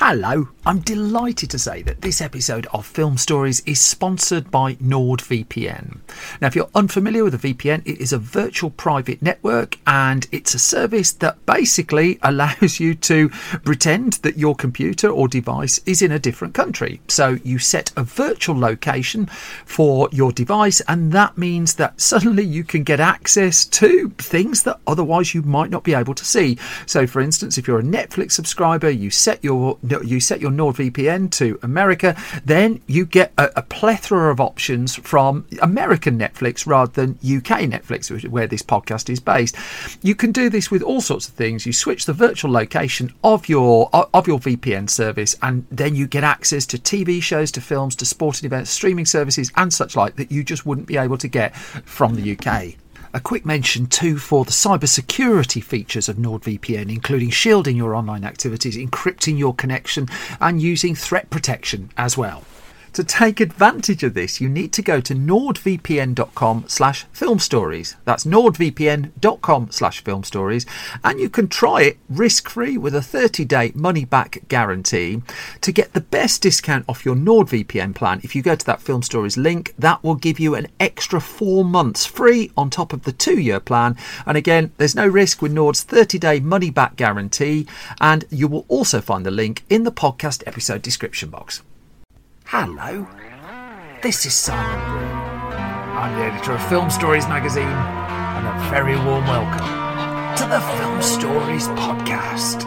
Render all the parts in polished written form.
Hello, I'm delighted to say that this episode of Film Stories is sponsored by NordVPN. Now, if you're unfamiliar with a VPN, it is a virtual private network and it's a service that basically allows you to pretend that your computer or device is in a different country. So you set a virtual location for your device and that means that suddenly you can get access to things that otherwise you might not be able to see. So for instance, if you're a Netflix subscriber, you set your NordVPN to America, then you get a plethora of options from American Netflix rather than UK Netflix, which is where this podcast is based. You can do this with all sorts of things. You switch the virtual location of your VPN service, and then you get access to TV shows, to films, to sporting events, streaming services, and such like that you just wouldn't be able to get from the UK. A quick mention too for the cybersecurity features of NordVPN, including shielding your online activities, encrypting your connection and using threat protection as well. To take advantage of this, you need to go to nordvpn.com/filmstories. That's nordvpn.com/filmstories, and you can try it risk-free with a 30-day money-back guarantee. To get the best discount off your NordVPN plan, if you go to that Film Stories link, that will give you an extra 4 months free on top of the 2-year plan. And again, there's no risk with Nord's 30-day money-back guarantee, and you will also find the link in the podcast episode description box. Hello, this is Simon Brew. I'm the editor of Film Stories magazine, and a very warm welcome to the Film Stories podcast.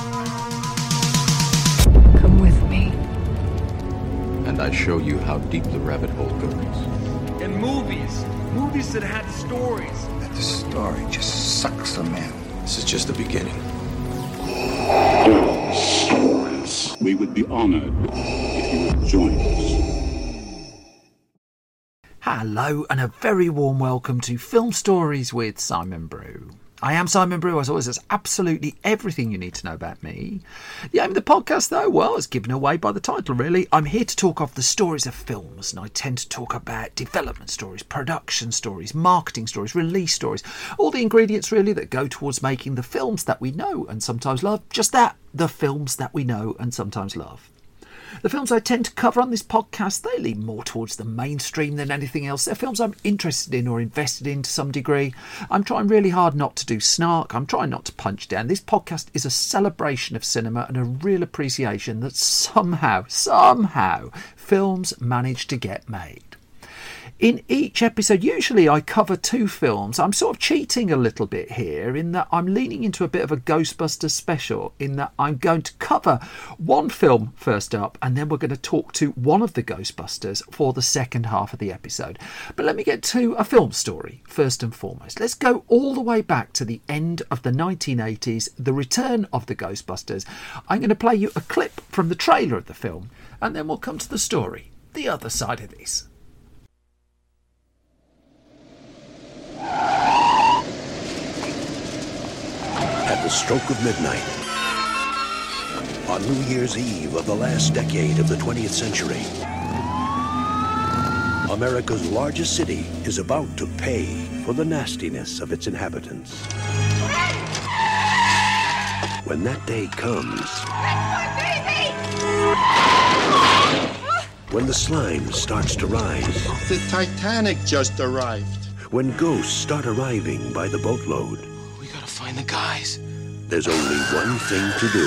Come with me. And I show you how deep the rabbit hole goes. And movies that had stories. That the story just sucks them in. This is just the beginning. Stories. We would be honored if you would join us. Hello, and a very warm welcome to Film Stories with Simon Brew. I am Simon Brew, as always. There's absolutely everything you need to know about me. The aim of the podcast, though, well, it's given away by the title, really. I'm here to talk of the stories of films, and I tend to talk about development stories, production stories, marketing stories, release stories, all the ingredients, really, that go towards making the films that we know and sometimes love. Just that, the films that we know and sometimes love. The films I tend to cover on this podcast, they lean more towards the mainstream than anything else. They're films I'm interested in or invested in to some degree. I'm trying really hard not to do snark. I'm trying not to punch down. This podcast is a celebration of cinema and a real appreciation that somehow, films manage to get made. In each episode, usually I cover 2 films. I'm sort of cheating a little bit here in that I'm leaning into a bit of a Ghostbusters special, in that I'm going to cover one film first up and then we're going to talk to one of the Ghostbusters for the second half of the episode. But let me get to a film story first and foremost. Let's go all the way back to the end of the 1980s, the return of the Ghostbusters. I'm going to play you a clip from the trailer of the film and then we'll come to the story, the other side of this. At the stroke of midnight, on New Year's Eve of the last decade of the 20th century, America's largest city is about to pay for the nastiness of its inhabitants. When that day comes, when the slime starts to rise, The Titanic just arrived. when ghosts start arriving by the boatload, We gotta find the guys. there's only one thing to do.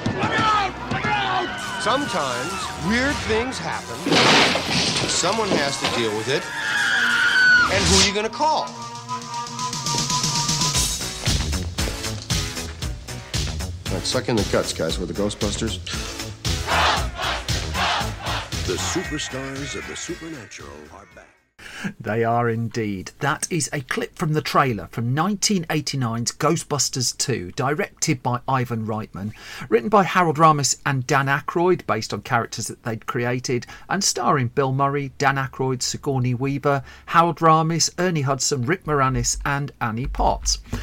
Sometimes weird things happen. Someone has to deal with it. And who are you gonna call? All right, suck in the guts, guys. We're the Ghostbusters. The superstars of the supernatural are back. They are indeed. That is a clip from the trailer from 1989's Ghostbusters 2, directed by Ivan Reitman, written by Harold Ramis and Dan Aykroyd, based on characters that they'd created, and starring Bill Murray, Dan Aykroyd, Sigourney Weaver, Harold Ramis, Ernie Hudson, Rick Moranis and Annie Potts.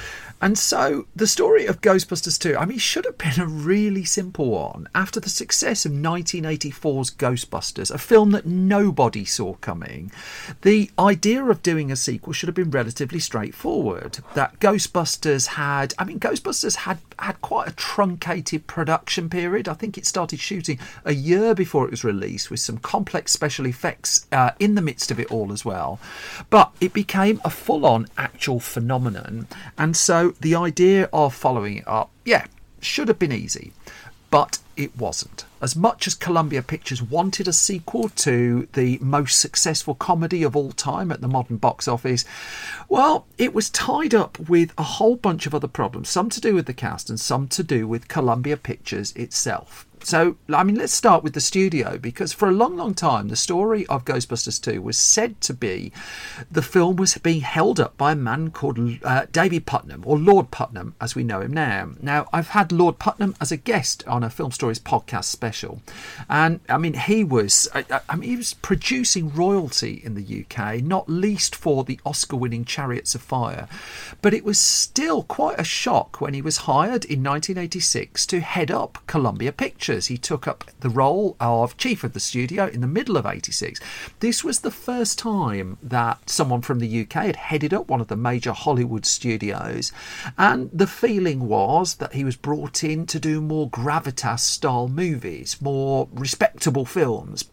And so the story of Ghostbusters 2, I mean, should have been a really simple one. After the success of 1984's Ghostbusters, a film that nobody saw coming, the idea of doing a sequel should have been relatively straightforward. That Ghostbusters had quite a truncated production period. I think it started shooting a year before it was released, with some complex special effects in the midst of it all as well. But it became a full-on actual phenomenon. And so the idea of following it up, should have been easy. But it wasn't. As much as Columbia Pictures wanted a sequel to the most successful comedy of all time at the modern box office, well, it was tied up with a whole bunch of other problems, some to do with the cast and some to do with Columbia Pictures itself. So, I mean, let's start with the studio, because for a long, long time, the story of Ghostbusters 2 was said to be the film was being held up by a man called David Puttnam, or Lord Puttnam, as we know him now. Now, I've had Lord Puttnam as a guest on a Film Stories podcast special. And, I mean, he was producing royalty in the UK, not least for the Oscar-winning Chariots of Fire. But it was still quite a shock when he was hired in 1986 to head up Columbia Pictures. He took up the role of chief of the studio in the middle of 86. This was the first time that someone from the UK had headed up one of the major Hollywood studios, and the feeling was that he was brought in to do more gravitas style movies, more respectable films.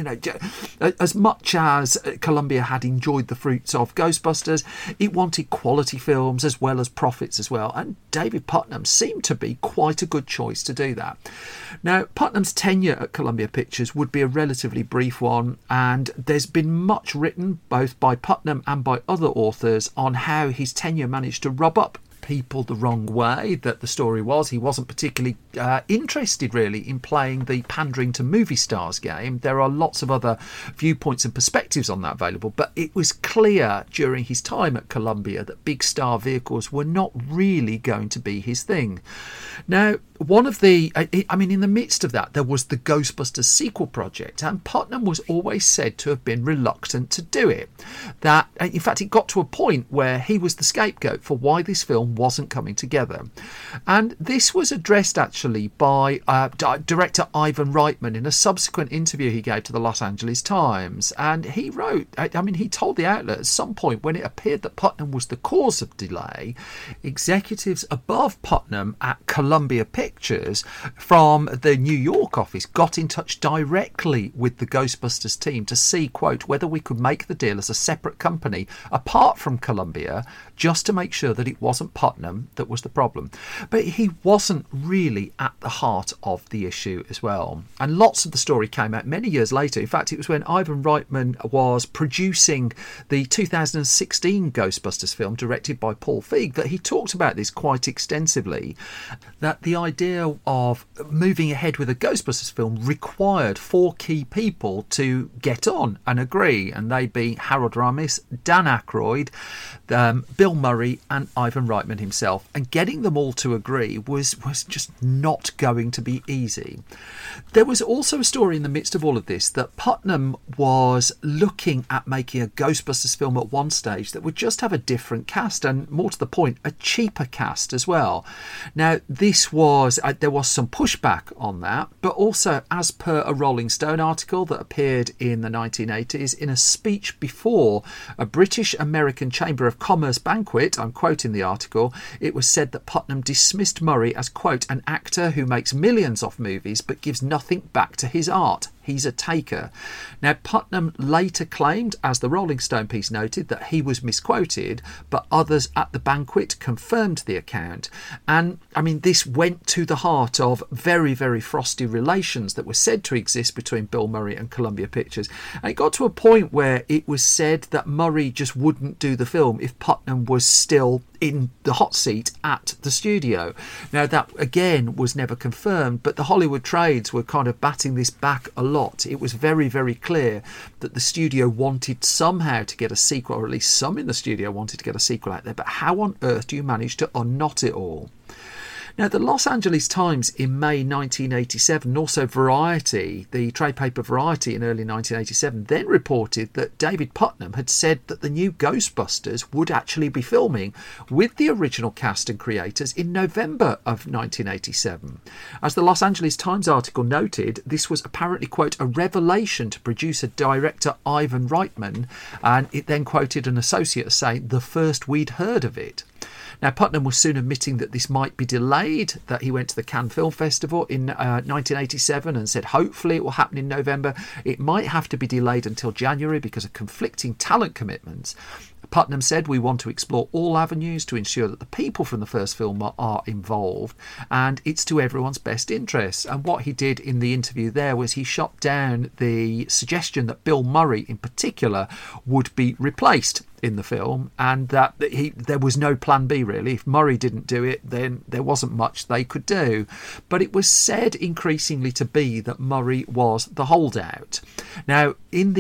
As much as Columbia had enjoyed the fruits of Ghostbusters, it wanted quality films as well as profits as well, and David Puttnam seemed to be quite a good choice to do that. Now, Puttnam's tenure at Columbia Pictures would be a relatively brief one, and there's been much written, both by Puttnam and by other authors, on how his tenure managed to rub up people the wrong way. That the story was he wasn't particularly interested really in playing the pandering to movie stars game. There are lots of other viewpoints and perspectives on that available, but it was clear during his time at Columbia that big star vehicles were not really going to be his thing. Now, in the midst of that, there was the Ghostbusters sequel project, and Puttnam was always said to have been reluctant to do it. That, in fact, it got to a point where he was the scapegoat for why this film wasn't coming together. And this was addressed actually by director Ivan Reitman in a subsequent interview he gave to the Los Angeles Times. And he wrote, he told the outlet at some point when it appeared that Puttnam was the cause of delay, executives above Puttnam at Columbia Pictures from the New York office got in touch directly with the Ghostbusters team to see, quote, whether we could make the deal as a separate company apart from Columbia, just to make sure that it wasn't Puttnam that was the problem. But he wasn't really at the heart of the issue as well. And lots of the story came out many years later. In fact, it was when Ivan Reitman was producing the 2016 Ghostbusters film directed by Paul Feig that he talked about this quite extensively, that the idea of moving ahead with a Ghostbusters film required 4 key people to get on and agree, and they being Harold Ramis, Dan Aykroyd, Bill Murray and Ivan Reitman himself. And getting them all to agree was just not going to be easy. There was also a story in the midst of all of this that Puttnam was looking at making a Ghostbusters film at one stage that would just have a different cast, and more to the point, a cheaper cast as well. Now, this was there was some pushback on that, but also, as per a Rolling Stone article that appeared in the 1980s, in a speech before a British-American Chamber of Commerce banquet, I'm quoting the article, it was said that Puttnam dismissed Murray as, quote, an actor who makes millions off movies but gives nothing back to his art. He's a taker. Now, Puttnam later claimed, as the Rolling Stone piece noted, that he was misquoted, but others at the banquet confirmed the account. And, this went to the heart of very, very frosty relations that were said to exist between Bill Murray and Columbia Pictures. And it got to a point where it was said that Murray just wouldn't do the film if Puttnam was still in the hot seat at the studio. Now, that, again, was never confirmed, but the Hollywood trades were kind of batting this back a lot. It was very, very clear that the studio wanted somehow to get a sequel, or at least some in the studio wanted to get a sequel out there, but how on earth do you manage to unknot it all? Now, the Los Angeles Times in May 1987, and also Variety, the trade paper Variety in early 1987, then reported that David Putnam had said that the new Ghostbusters would actually be filming with the original cast and creators in November of 1987. As the Los Angeles Times article noted, this was apparently, quote, a revelation to producer-director Ivan Reitman, and it then quoted an associate as saying, the first we'd heard of it. Now, Putnam was soon admitting that this might be delayed, that he went to the Cannes Film Festival in 1987 and said hopefully it will happen in November. It might have to be delayed until January because of conflicting talent commitments. Putnam said, we want to explore all avenues to ensure that the people from the first film are involved, and it's to everyone's best interests. And what he did in the interview there was he shot down the suggestion that Bill Murray in particular would be replaced in the film, and that there was no plan B really. If Murray didn't do it, then there wasn't much they could do. But it was said increasingly to be that Murray was the holdout. Now,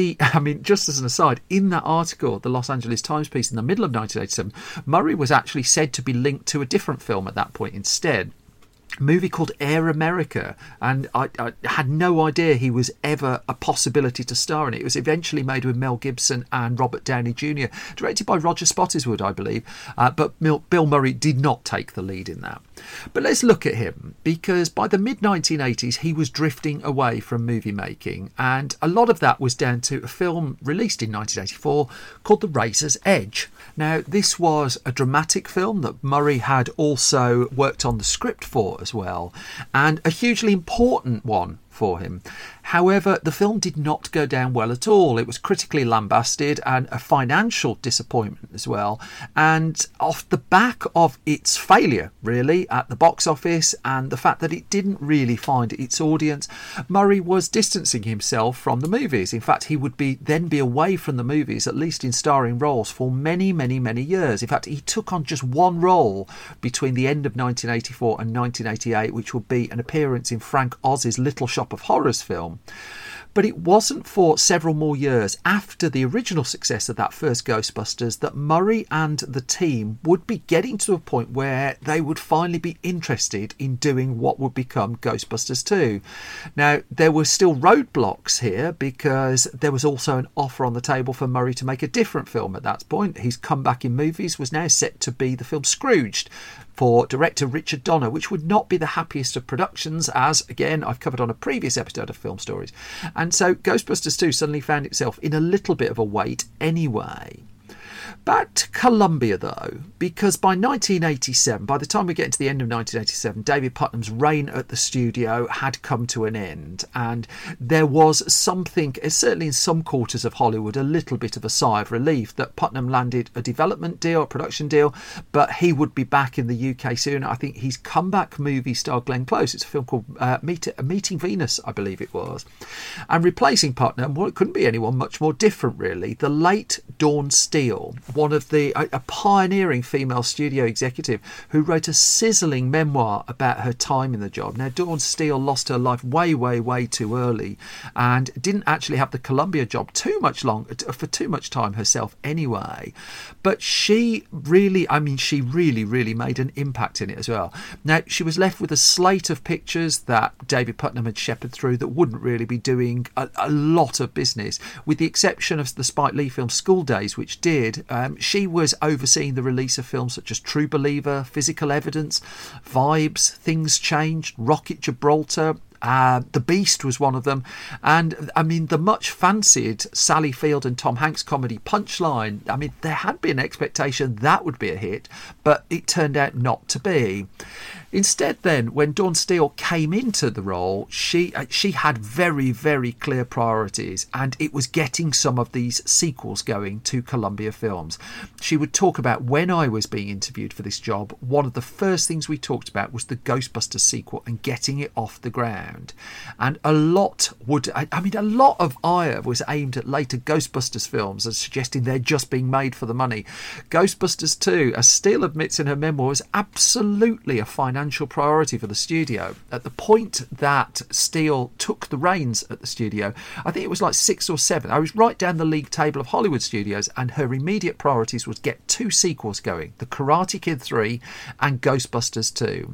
just as an aside, in that article, the Los Angeles Times piece in the middle of 1987, Murray was actually said to be linked to a different film at that point instead. A movie called Air America, and I had no idea he was ever a possibility to star in it. It was eventually made with Mel Gibson and Robert Downey Jr., directed by Roger Spottiswoode, I believe, but Bill Murray did not take the lead in that. But let's look at him, because by the mid-1980s he was drifting away from movie making, and a lot of that was down to a film released in 1984 called The Razor's Edge. Now, this was a dramatic film that Murray had also worked on the script for as well, and a hugely important one for him. However, the film did not go down well at all. It was critically lambasted and a financial disappointment as well. And off the back of its failure, really, at the box office and the fact that it didn't really find its audience, Murray was distancing himself from the movies. In fact, he would then be away from the movies, at least in starring roles, for many, many, many years. In fact, he took on just one role between the end of 1984 and 1988, which would be an appearance in Frank Oz's Little Shop of Horrors film. But it wasn't for several more years after the original success of that first Ghostbusters that Murray and the team would be getting to a point where they would finally be interested in doing what would become Ghostbusters 2. Now, there were still roadblocks here because there was also an offer on the table for Murray to make a different film at that point. His comeback in movies was now set to be the film Scrooged for director Richard Donner, which would not be the happiest of productions, as, again, I've covered on a previous episode of Film Stories. And so Ghostbusters 2 suddenly found itself in a little bit of a wait anyway. Back to Columbia, though, because by 1987, by the time we get into the end of 1987, David Putnam's reign at the studio had come to an end, and there was something, certainly in some quarters of Hollywood, a little bit of a sigh of relief that Putnam landed a development deal, a production deal, but he would be back in the UK soon. I think his comeback movie starred Glenn Close. It's a film called Meeting Venus, I believe it was. And replacing Putnam, well, it couldn't be anyone much more different, really. The late Dawn Steele, one of a pioneering female studio executive who wrote a sizzling memoir about her time in the job. Now, Dawn Steele lost her life way, way, way too early and didn't actually have the Columbia job for too much time herself anyway. But she really made an impact in it as well. Now, she was left with a slate of pictures that David Putnam had shepherded through that wouldn't really be doing a lot of business, with the exception of the Spike Lee film School Days, which did. She was overseeing the release of films such as True Believer, Physical Evidence, Vibes, Things Changed, Rocket Gibraltar. The Beast was one of them, and I mean the much fancied Sally Field and Tom Hanks comedy Punchline. I mean, there had been an expectation that would be a hit, but it turned out not to be. Instead, then, when Dawn Steele came into the role, she had very, very clear priorities, and it was getting some of these sequels going to Columbia Films. She would talk about, when I was being interviewed for this job, one of the first things we talked about was the Ghostbusters sequel and getting it off the ground. And a lot of ire was aimed at later Ghostbusters films as suggesting they're just being made for the money. Ghostbusters 2, as Steele admits in her memoir, was absolutely a financial financial priority for the studio. At the point that Steele took the reins at the studio, I think it was like 6 or 7. I was right down the league table of Hollywood studios, and her immediate priorities was get 2 sequels going, The Karate Kid 3 and Ghostbusters 2.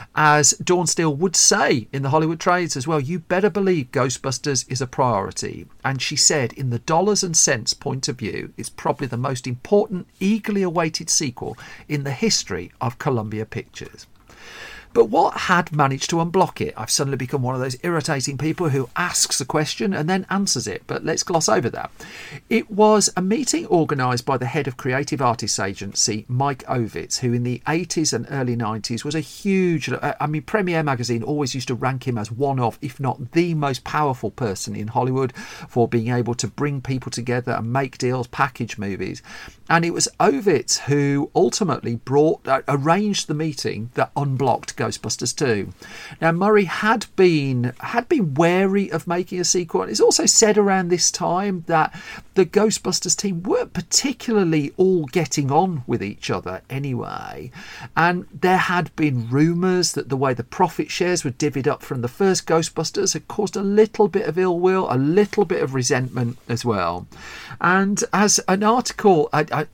As Dawn Steele would say in the Hollywood trades as well, you better believe Ghostbusters is a priority. And she said, in the dollars and cents point of view, it's probably the most important, eagerly awaited sequel in the history of Columbia Pictures. But what had managed to unblock it? I've suddenly become one of those irritating people who asks a question and then answers it, but let's gloss over that. It was a meeting organised by the head of Creative Artists Agency, Mike Ovitz, who in the 80s and early 90s was a huge... Premiere Magazine always used to rank him as one of, if not the most powerful person in Hollywood for being able to bring people together and make deals, package movies. And it was Ovitz who ultimately arranged the meeting that unblocked Ghostbusters 2. Now, Murray had been wary of making a sequel. It's also said around this time that the Ghostbusters team weren't particularly all getting on with each other anyway. And there had been rumours that the way the profit shares were divvied up from the first Ghostbusters had caused a little bit of ill will, a little bit of resentment as well. And as an article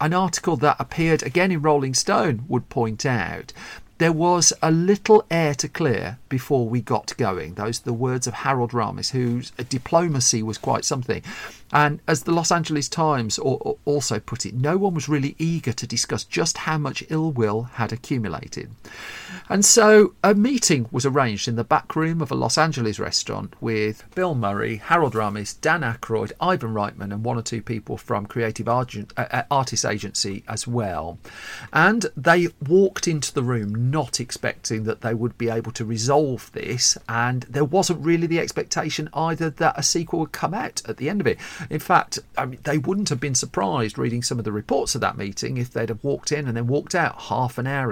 that appeared again in Rolling Stone would point out, there was a little air to clear before we got going. Those are the words of Harold Ramis, whose diplomacy was quite something. And as the Los Angeles Times also put it, no one was really eager to discuss just how much ill will had accumulated. And so a meeting was arranged in the back room of a Los Angeles restaurant with Bill Murray, Harold Ramis, Dan Aykroyd, Ivan Reitman, and 1 or 2 people from Creative Artists Agency as well. And they walked into the room not expecting that they would be able to resolve this, and there wasn't really the expectation either that a sequel would come out at the end of it. In fact, they wouldn't have been surprised reading some of the reports of that meeting if they'd have walked in and then walked out half an hour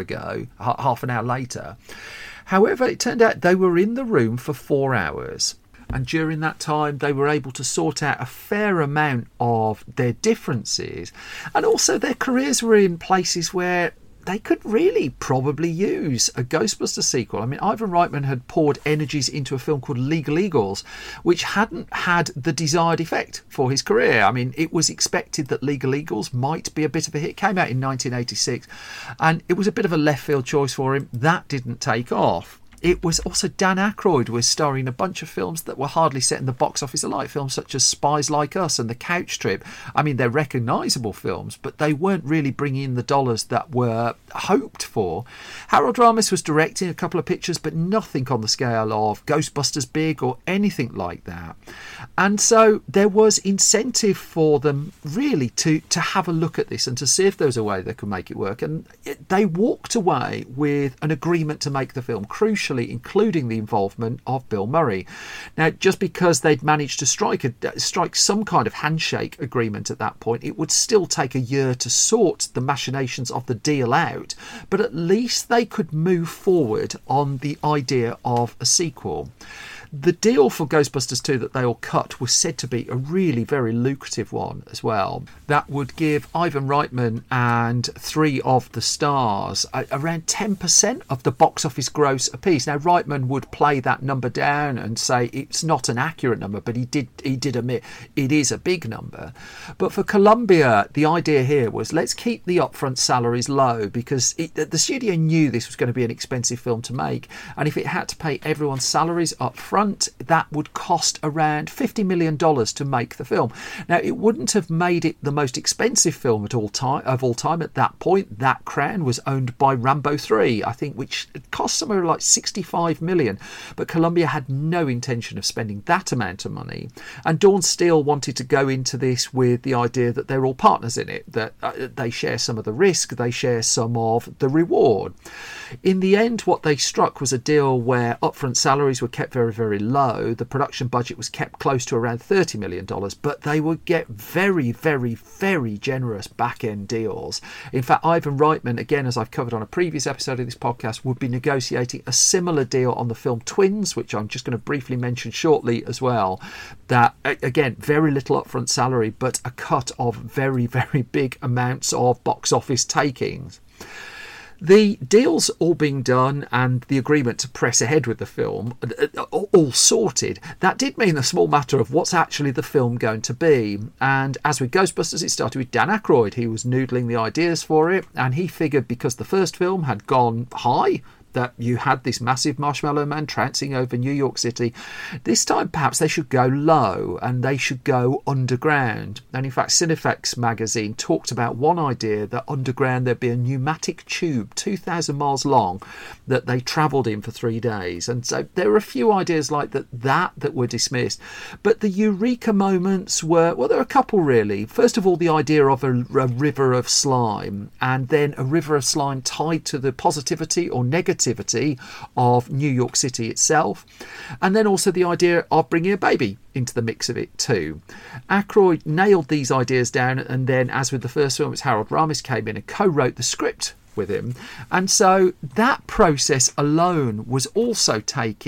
later. However, it turned out they were in the room for 4 hours. And during that time, they were able to sort out a fair amount of their differences. And also their careers were in places where they could really probably use a Ghostbusters sequel. I mean, Ivan Reitman had poured energies into a film called Legal Eagles, which hadn't had the desired effect for his career. I mean, it was expected that Legal Eagles might be a bit of a hit. It came out in 1986, and it was a bit of a left field choice for him. That didn't take off. It was also Dan Aykroyd was starring in a bunch of films that were hardly set in the box office alike, films such as Spies Like Us and The Couch Trip. I mean, they're recognisable films, but they weren't really bringing in the dollars that were hoped for. Harold Ramis was directing a couple of pictures, but nothing on the scale of Ghostbusters Big or anything like that. And so there was incentive for them really to have a look at this and to see if there was a way they could make it work. And they walked away with an agreement to make the film, crucially including the involvement of Bill Murray. Now, just because they'd managed to strike some kind of handshake agreement at that point, it would still take a year to sort the machinations of the deal out, but at least they could move forward on the idea of a sequel. The deal for Ghostbusters 2 that they all cut was said to be a really very lucrative one as well. That would give Ivan Reitman and 3 of the stars around 10% of the box office gross apiece. Now, Reitman would play that number down and say it's not an accurate number, but he did admit it is a big number. But for Columbia, the idea here was let's keep the upfront salaries low, because the studio knew this was going to be an expensive film to make, and if it had to pay everyone's salaries up front, that would cost around $50 million to make the film. Now, it wouldn't have made it the most expensive film of all time at that point. That crown was owned by Rambo 3, I think, which cost somewhere like $65 million. But Columbia had no intention of spending that amount of money. And Dawn Steele wanted to go into this with the idea that they're all partners in it, that they share some of the risk, they share some of the reward. In the end, what they struck was a deal where upfront salaries were kept very, very low. The production budget was kept close to around $30 million, but they would get very, very, very generous back-end deals. In fact, Ivan Reitman, again, as I've covered on a previous episode of this podcast, would be negotiating a similar deal on the film Twins, which I'm just going to briefly mention shortly as well. That, again, very little upfront salary, but a cut of very, very big amounts of box office takings. The deals all being done and the agreement to press ahead with the film all sorted, that did mean a small matter of what's actually the film going to be. And as with Ghostbusters, it started with Dan Aykroyd. He was noodling the ideas for it, and he figured because the first film had gone high, that you had this massive Marshmallow Man trouncing over New York City, this time perhaps they should go low and they should go underground. And in fact, Cinefex magazine talked about one idea that underground there'd be a pneumatic tube 2,000 miles long that they travelled in for 3 days. And so there were a few ideas like that were dismissed. But the eureka moments were, well, there are a couple really. First of all, the idea of a river of slime, and then a river of slime tied to the positivity or negativity of New York City itself, and then also the idea of bringing a baby into the mix of it too. Aykroyd nailed these ideas down, and then, as with the first film, it's Harold Ramis came in and co-wrote the script with him, and so that process alone was also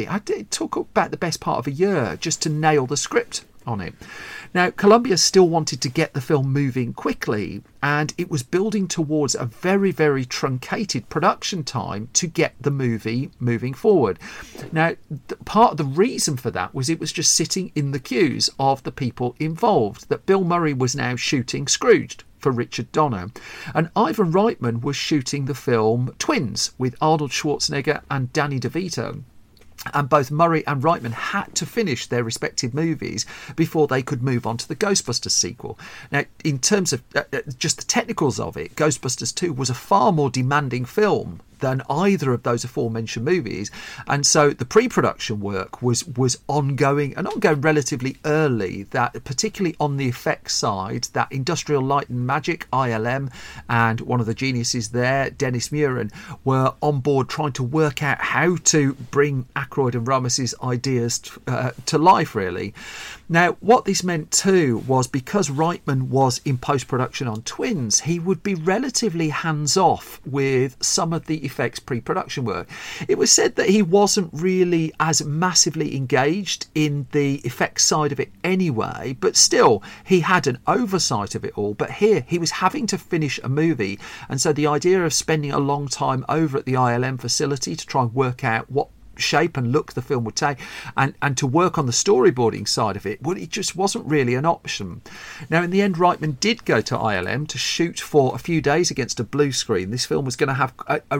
it took about the best part of a year just to nail the script on it. Now, Columbia still wanted to get the film moving quickly, and it was building towards a very, very truncated production time to get the movie moving forward. Now, part of the reason for that was it was just sitting in the queues of the people involved, that Bill Murray was now shooting Scrooged for Richard Donner, and Ivan Reitman was shooting the film Twins with Arnold Schwarzenegger and Danny DeVito. And both Murray and Reitman had to finish their respective movies before they could move on to the Ghostbusters sequel. Now, in terms of just the technicals of it, Ghostbusters 2 was a far more demanding film than either of those aforementioned movies, and so the pre-production work was ongoing relatively early, that particularly on the effects side, that Industrial Light and Magic, ILM, and one of the geniuses there, Dennis Muren, were on board trying to work out how to bring Aykroyd and Ramis' ideas to life, really. Now, what this meant too was, because Reitman was in post-production on Twins, he would be relatively hands-off with some of the effects pre-production work. It was said that he wasn't really as massively engaged in the effects side of it anyway, but still he had an oversight of it all. But here he was having to finish a movie, and so the idea of spending a long time over at the ILM facility to try and work out what shape and look the film would take, and to work on the storyboarding side of it, well, it just wasn't really an option. Now, in the end, Reitman did go to ILM to shoot for a few days against a blue screen. This film was going to have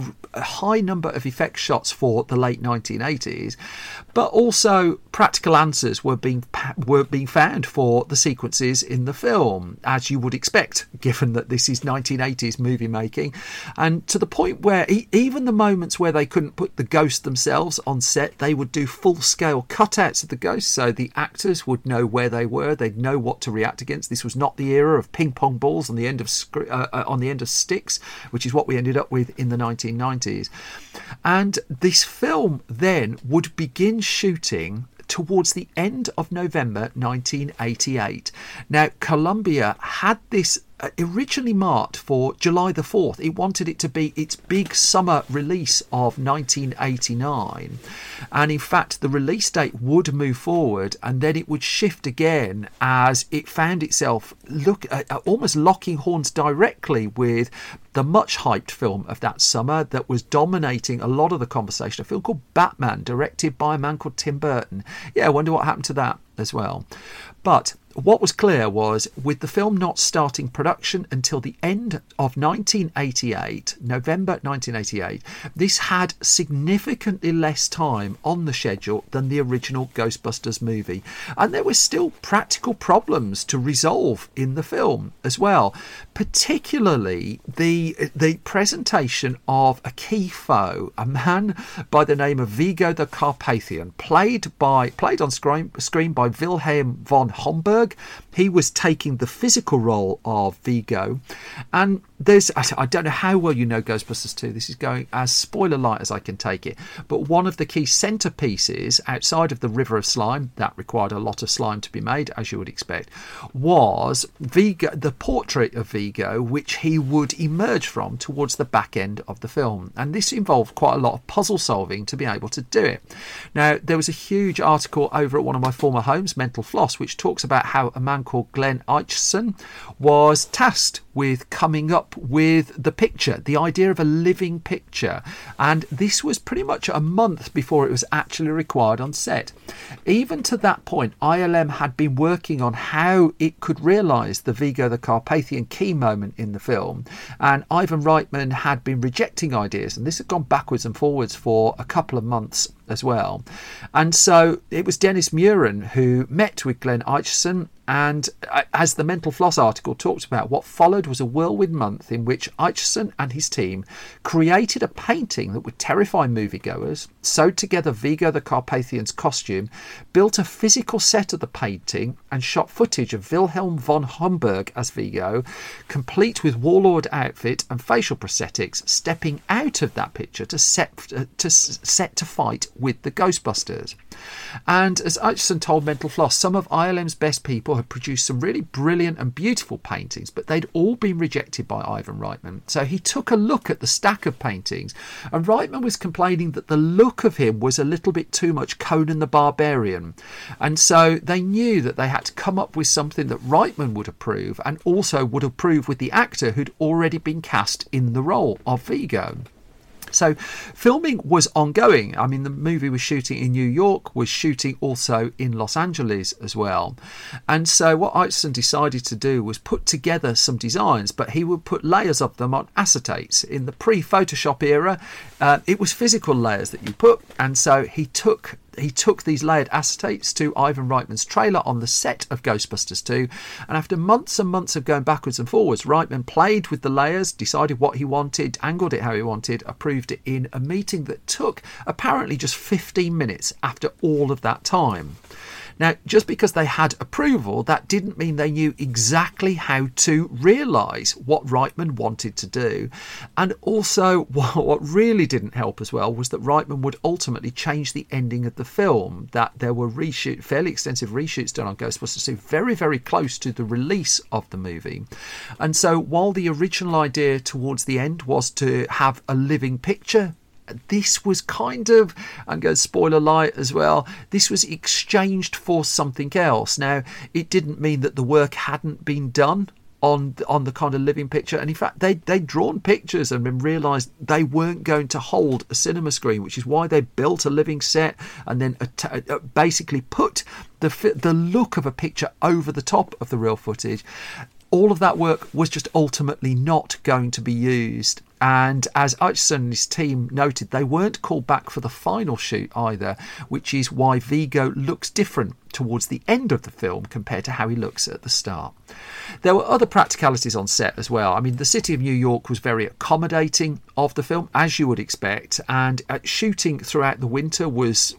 a high number of effect shots for the late 1980s, but also practical answers were being found for the sequences in the film, as you would expect, given that this is 1980s movie making, and to the point where even the moments where they couldn't put the ghosts themselves on set, they would do full-scale cutouts of the ghosts, so the actors would know where they were, they'd know what to react against. This was not the era of ping-pong balls on the end of sticks, which is what we ended up with in the 1990s. And this film then would begin shooting towards the end of November 1988. Now, Columbia had this originally marked for July the 4th. It wanted it to be its big summer release of 1989. And in fact, the release date would move forward, and then it would shift again as it found itself almost locking horns directly with the much hyped film of that summer that was dominating a lot of the conversation, a film called Batman, directed by a man called Tim Burton. Yeah, I wonder what happened to that as well. But what was clear was, with the film not starting production until the end of 1988, November 1988, this had significantly less time on the schedule than the original Ghostbusters movie. And there were still practical problems to resolve in the film as well, particularly the presentation of a key foe, a man by the name of Vigo the Carpathian, played on screen by Wilhelm von Homburg. He was taking the physical role of Vigo, and I don't know how well you know Ghostbusters 2. This is going as spoiler light as I can take it, but one of the key centerpieces outside of the River of Slime, that required a lot of slime to be made, as you would expect, was Vigo, the portrait of Vigo, which he would emerge from towards the back end of the film, and this involved quite a lot of puzzle solving to be able to do it. Now, there was a huge article over at one of my former homes, Mental Floss, which talks about how a man called Glenn Aitchison was tasked with coming up with the picture, the idea of a living picture. And this was pretty much a month before it was actually required on set. Even to that point, ILM had been working on how it could realise the Vigo the Carpathian key moment in the film. And Ivan Reitman had been rejecting ideas, and this had gone backwards and forwards for a couple of months as well. And so it was Dennis Muren who met with Glenn Aitchison, and as the Mental Floss article talks about, what followed was a whirlwind month in which Aitchison and his team created a painting that would terrify moviegoers, sewed together Vigo the Carpathian's costume, built a physical set of the painting, and shot footage of Wilhelm von Homburg as Vigo, complete with warlord outfit and facial prosthetics, stepping out of that picture to set to fight with the Ghostbusters. And as Aitchison told Mental Floss, some of ILM's best people had produced some really brilliant and beautiful paintings, but they'd all been rejected by Ivan Reitman. So he took a look at the stack of paintings, and Reitman was complaining that the look of him was a little bit too much Conan the Barbarian. And so they knew that they had to come up with something that Reitman would approve, and also would approve with the actor who'd already been cast in the role of Vigo. So filming was ongoing. I mean, the movie was shooting in New York, was shooting also in Los Angeles as well. And so what Aitchison decided to do was put together some designs, but he would put layers of them on acetates. In the pre-Photoshop era, it was physical layers that you put. And so he took these layered acetates to Ivan Reitman's trailer on the set of Ghostbusters 2, and after months and months of going backwards and forwards, Reitman played with the layers, decided what he wanted, angled it how he wanted, approved it in a meeting that took apparently just 15 minutes after all of that time. Now, just because they had approval, that didn't mean they knew exactly how to realise what Reitman wanted to do. And also, what really didn't help as well was that Reitman would ultimately change the ending of the film, that there were fairly extensive reshoots done on Ghostbusters 2, very, very close to the release of the movie. And so while the original idea towards the end was to have a living picture, this was kind of, I'm going to spoiler alert as well, this was exchanged for something else. Now, it didn't mean that the work hadn't been done on the kind of living picture, and in fact they'd drawn pictures and then realised they weren't going to hold a cinema screen, which is why they built a living set and then basically put the look of a picture over the top of the real footage. All of that work was just ultimately not going to be used. And as Aitchison and his team noted, they weren't called back for the final shoot either, which is why Vigo looks different towards the end of the film compared to how he looks at the start. There were other practicalities on set as well. I mean, the city of New York was very accommodating of the film, as you would expect, and shooting throughout the winter was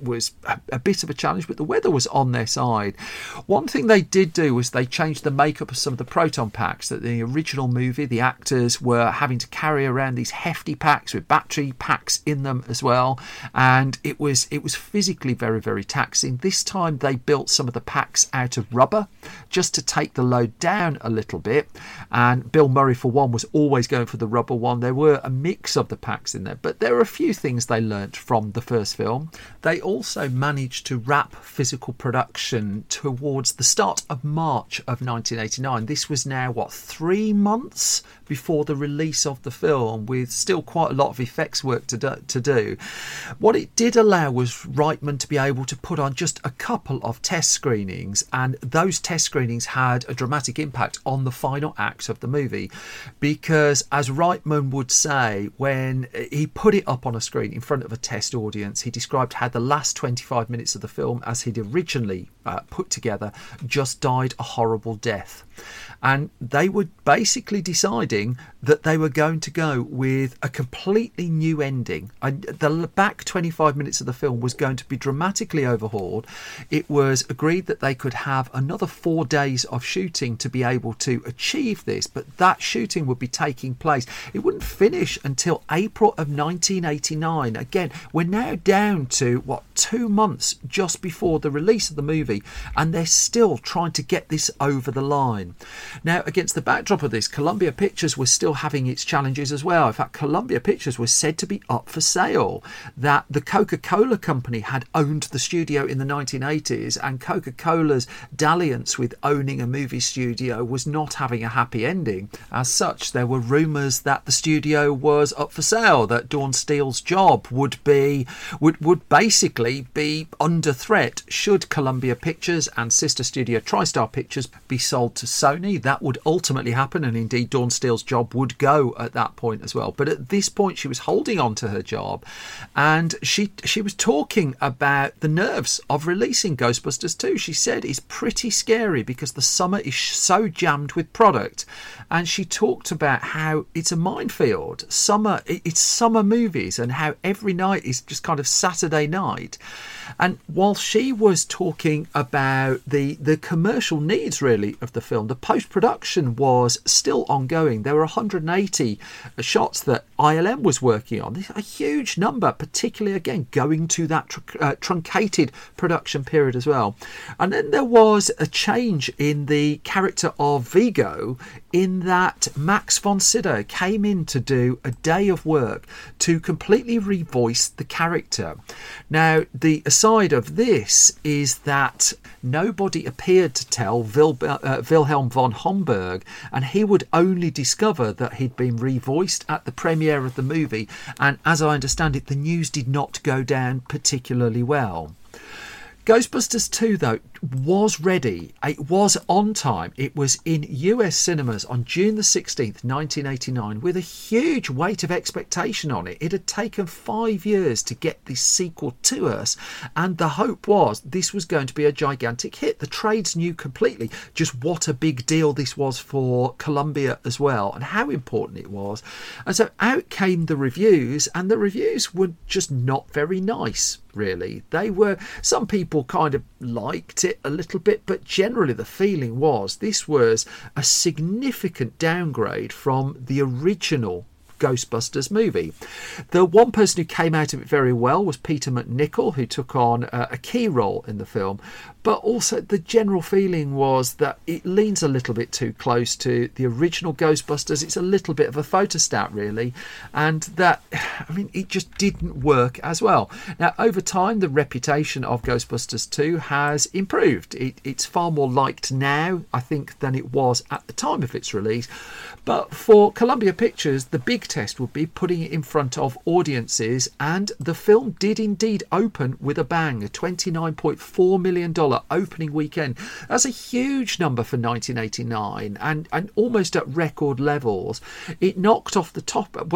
a bit of a challenge, but the weather was on their side. One thing they did do was they changed the makeup of some of the proton packs. That the original movie, the actors were having to carry around these hefty packs with battery packs in them as well, and it was physically very, very taxing. This time they built some of the packs out of rubber just to take the load down a little bit, and Bill Murray for one was always going for the rubber one. There were a mix of the packs in there, but there are a few things they learnt from the first film. They also managed to wrap physical production towards the start of March of 1989. This was now 3 months before the release of the film, with still quite a lot of effects work to do. What it did allow was Reitman to be able to put on just a couple of test screenings, and those test screenings had a dramatic impact on the final act of the movie, because as Reitman would say, when he put it up on a screen in front of a test audience, he described how the last 25 minutes of the film, as he'd originally put together, just died a horrible death. And they were basically deciding that they were going to go with a completely new ending. The back 25 minutes of the film was going to be dramatically overhauled. It was agreed that they could have another 4 days of shooting to be able to achieve this, but that shooting would be taking place. It wouldn't finish until April of 1989. Again, we're now down to 2 months just before the release of the movie, and they're still trying to get this over the line. Now, against the backdrop of this, Columbia Pictures was still having its challenges as well. In fact, Columbia Pictures was said to be up for sale. That the Coca-Cola company had owned the studio in the 1980s and Coca-Cola's dalliance with owning a movie studio was not having a happy ending. As such, there were rumours that the studio was up for sale, that Dawn Steele's job would basically be under threat should Columbia Pictures and sister studio TriStar Pictures be sold to Sony. That would ultimately happen, and indeed Dawn Steele's job would go at that point as well. But at this point she was holding on to her job, and she was talking about the nerves of releasing Ghostbusters 2. She said it's pretty scary because the summer is so jammed with product, and she talked about how it's a minefield. It's summer movies, and how every night is just kind of Saturday night. And while she was talking about the commercial needs really of the film, the post-production was still ongoing. There were 180 shots that ILM was working on. A huge number, particularly again going to that truncated production period as well. And then there was a change in the character of Vigo, in that Max von Sydow came in to do a day of work to completely revoice the character. Now, the aside of this is that nobody appeared to tell Wilhelm von Homburg, and he would only discover that he'd been revoiced at the premiere of the movie, and as I understand it, the news did not go down particularly well. Ghostbusters 2, though, was ready. It was on time. It was in US cinemas on June the 16th, 1989, with a huge weight of expectation on it. It had taken 5 years to get this sequel to us, and the hope was this was going to be a gigantic hit. The trades knew completely just what a big deal this was for Columbia as well, and how important it was. And so out came the reviews, and the reviews were just not very nice, really. Some people kind of liked it a little bit, but generally the feeling was this was a significant downgrade from the original Ghostbusters movie. The one person who came out of it very well was Peter MacNicol, who took on a key role in the film, but also the general feeling was that it leans a little bit too close to the original Ghostbusters. It's a little bit of a photostat, really, and that, I mean, it just didn't work as well. Now, over time, the reputation of Ghostbusters 2 has improved. It's far more liked now, I think, than it was at the time of its release. But for Columbia Pictures, the big test would be putting it in front of audiences, and the film did indeed open with a bang, a $29.4 million opening weekend. That's a huge number for 1989, and almost at record levels. It knocked off the top of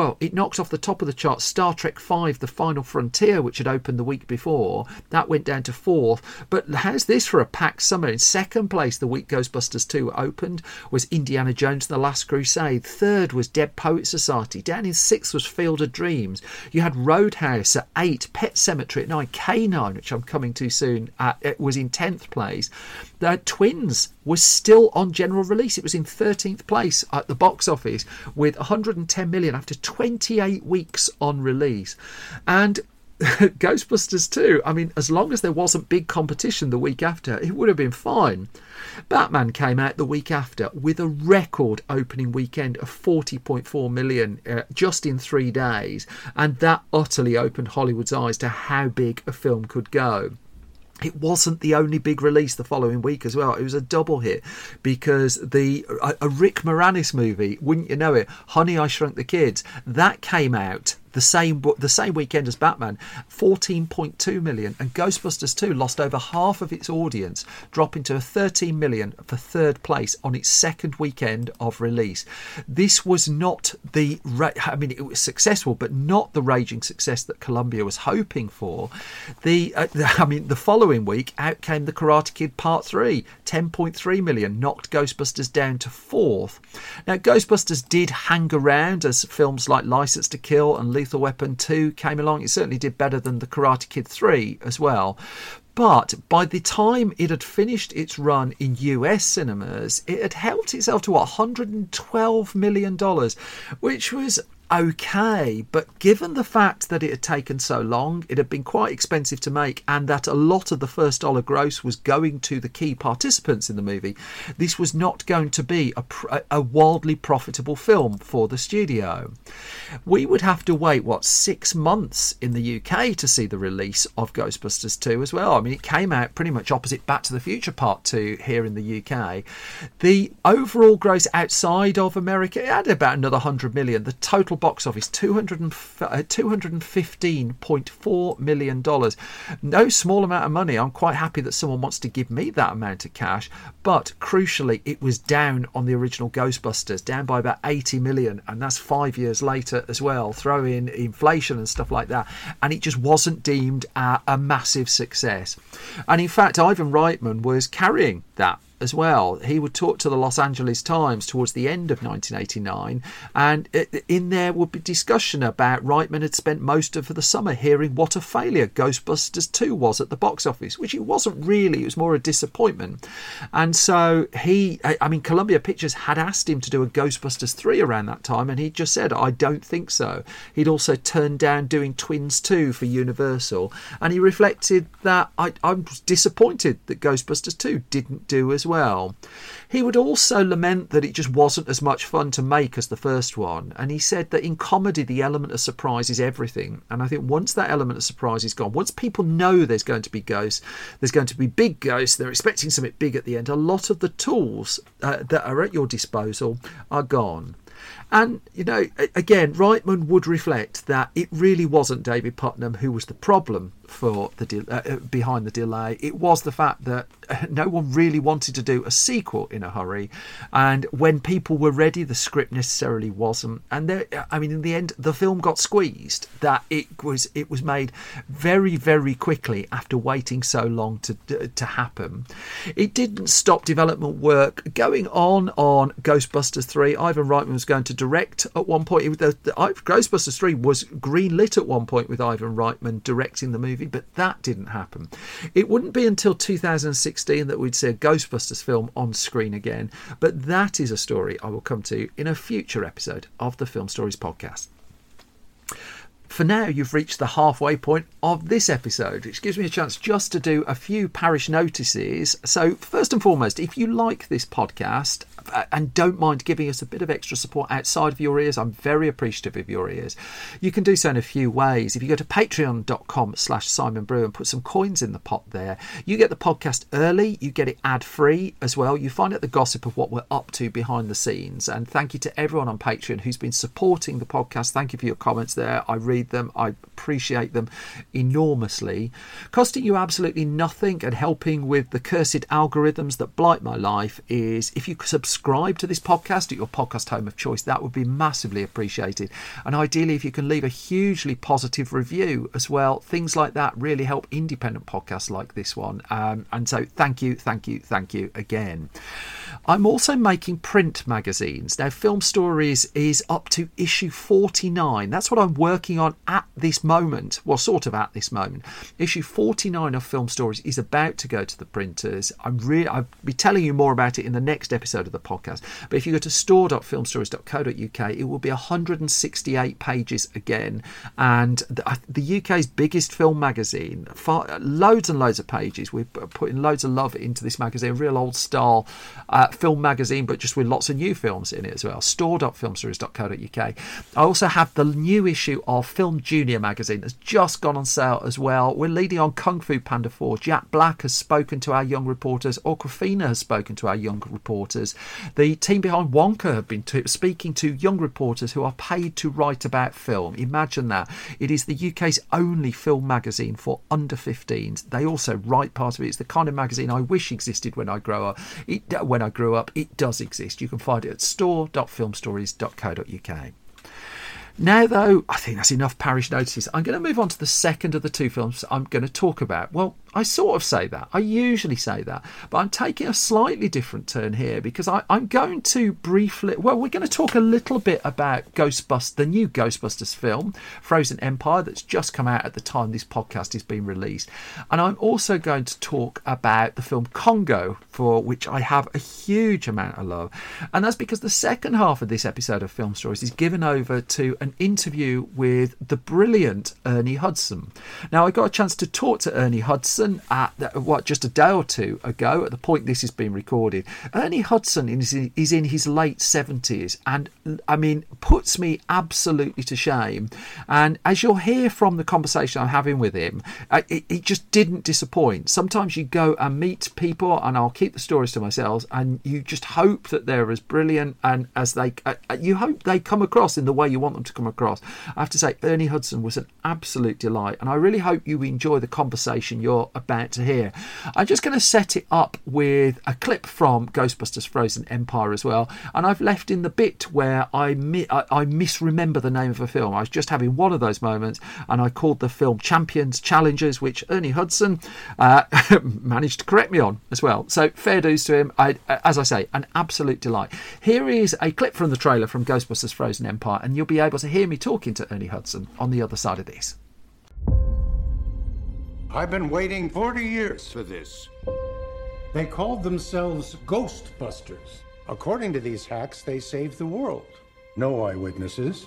the chart Star Trek V: The Final Frontier, which had opened the week before. That went down to 4th. But how's this for a packed summer? In 2nd place the week Ghostbusters 2 opened was Indiana Jones and the Last Crusade. 3rd was Dead Poets Society. Down in 6th was Field of Dreams. You had Roadhouse at 8, Pet Sematary at 9, K9, which I'm coming to soon, it was in 10th place. The Twins was still on general release. It was in 13th place at the box office with 110 million after 28 weeks on release. And Ghostbusters 2, I mean, as long as there wasn't big competition the week after, it would have been fine. Batman came out the week after with a record opening weekend of 40.4 million just in 3 days, and that utterly opened Hollywood's eyes to how big a film could go. It wasn't the only big release the following week as well. It was a double hit because a Rick Moranis movie, wouldn't you know it, Honey, I Shrunk the Kids, that came out the same weekend as Batman, 14.2 million, and Ghostbusters 2 lost over half of its audience, dropping to 13 million for 3rd place on its 2nd weekend of release. This was not it was successful, but not the raging success that Columbia was hoping for. The following week out came The Karate Kid Part 3, 10.3 million, knocked Ghostbusters down to 4th. Now, Ghostbusters did hang around as films like License to Kill and Lethal Weapon 2 came along. It certainly did better than The Karate Kid 3 as well. But by the time it had finished its run in US cinemas, it had helped itself to $112 million, which was okay, but given the fact that it had taken so long, it had been quite expensive to make, and that a lot of the first dollar gross was going to the key participants in the movie, this was not going to be a wildly profitable film for the studio. We would have to wait, 6 months in the UK to see the release of Ghostbusters 2 as well. I mean, it came out pretty much opposite Back to the Future Part 2 here in the UK. The overall gross outside of America, it had about another 100 million. The total box office, $215.4 million. No small amount of money. I'm quite happy that someone wants to give me that amount of cash. But crucially, it was down on the original Ghostbusters, down by about 80 million. And that's 5 years later as well. Throw in inflation and stuff like that. And it just wasn't deemed a massive success. And in fact, Ivan Reitman was carrying that as well. He would talk to the Los Angeles Times towards the end of 1989, and in there would be discussion about Reitman had spent most of the summer hearing what a failure Ghostbusters 2 was at the box office, which it wasn't really. It was more a disappointment. And so Columbia Pictures had asked him to do a Ghostbusters 3 around that time, and he just said, I don't think so. He'd also turned down doing Twins 2 for Universal, and he reflected that I was disappointed that Ghostbusters 2 didn't do as well. He would also lament that it just wasn't as much fun to make as the first one, and he said that in comedy the element of surprise is everything, and I think once that element of surprise is gone, once people know there's going to be ghosts, there's going to be big ghosts, they're expecting something big at the end, a lot of the tools that are at your disposal are gone. And, again, Reitman would reflect that it really wasn't David Putnam who was the problem for behind the delay. It was the fact that no one really wanted to do a sequel in a hurry, and when people were ready, the script necessarily wasn't. And in the end, the film got squeezed. That it was made very, very quickly after waiting so long to happen. It didn't stop development work going on Ghostbusters 3. Ivan Reitman was going to direct at one point. Ghostbusters 3 was greenlit at one point with Ivan Reitman directing the movie, but that didn't happen. It wouldn't be until 2016 that we'd see a Ghostbusters film on screen again, but that is a story I will come to in a future episode of the Film Stories podcast. For now, you've reached the halfway point of this episode, which gives me a chance just to do a few parish notices. So first and foremost, if you like this podcast and don't mind giving us a bit of extra support outside of your ears, I'm very appreciative of your ears. You can do so in a few ways. If you go to patreon.com/Simon Brew and put some coins in the pot there, you get the podcast early, you get it ad-free as well. You find out the gossip of what we're up to behind the scenes. And thank you to everyone on Patreon who's been supporting the podcast. Thank you for your comments there. I read them. I appreciate them enormously. Costing you absolutely nothing and helping with the cursed algorithms that blight my life is if you subscribe to this podcast at your podcast home of choice. That would be massively appreciated. And ideally, if you can leave a hugely positive review as well, things like that really help independent podcasts like this one. And so thank you again. I'm also making print magazines. Now, Film Stories is up to issue 49. That's what I'm working on at this moment. Well, sort of at this moment. Issue 49 of Film Stories is about to go to the printers. I'll be telling you more about it in the next episode of the podcast. But if you go to store.filmstories.co.uk, it will be 168 pages again. And the UK's biggest film magazine, loads and loads of pages. We're putting loads of love into this magazine, real old style film magazine, but just with lots of new films in it as well. store.filmstories.co.uk. I also have the new issue of Film Junior magazine that's just gone on sale as well. We're leading on Kung Fu Panda 4. Jack Black has spoken to our young reporters. Awkwafina has spoken to our young reporters. The team behind Wonka have been speaking to young reporters who are paid to write about film. Imagine that. It is the UK's only film magazine for under 15s. They also write part of it. It's the kind of magazine I wish existed when I grew up. It does exist. You can find it at store.filmstories.co.uk. Now, though, I think that's enough parish notices. I'm going to move on to the second of the two films I'm going to talk about. Well, I sort of say that. I usually say that. But I'm taking a slightly different turn here because I'm going to briefly... Well, we're going to talk a little bit about the new Ghostbusters film, Frozen Empire, that's just come out at the time this podcast is being released. And I'm also going to talk about the film Congo, for which I have a huge amount of love. And that's because the second half of this episode of Film Stories is given over to an interview with the brilliant Ernie Hudson. Now, I got a chance to talk to Ernie Hudson just a day or two ago at the point this is being recorded. Ernie Hudson is in his late 70s and, I mean, puts me absolutely to shame. And as you'll hear from the conversation I'm having with him, it just didn't disappoint. Sometimes you go and meet people, and I'll keep the stories to myself, and you just hope that they're as brilliant and as you hope they come across in the way you want them to come across. I have to say, Ernie Hudson was an absolute delight, and I really hope you enjoy the conversation you're about to hear. I'm just going to set it up with a clip from Ghostbusters Frozen Empire as well, and I've left in the bit where I misremember the name of a film. I was just having one of those moments, and I called the film Champions Challengers, which Ernie Hudson managed to correct me on as well. So fair dues to him. As I say, an absolute delight. Here is a clip from the trailer from Ghostbusters Frozen Empire, and you'll be able to hear me talking to Ernie Hudson on the other side of this. I've been waiting 40 years for this. They called themselves Ghostbusters. According to these hacks, they saved the world. No eyewitnesses.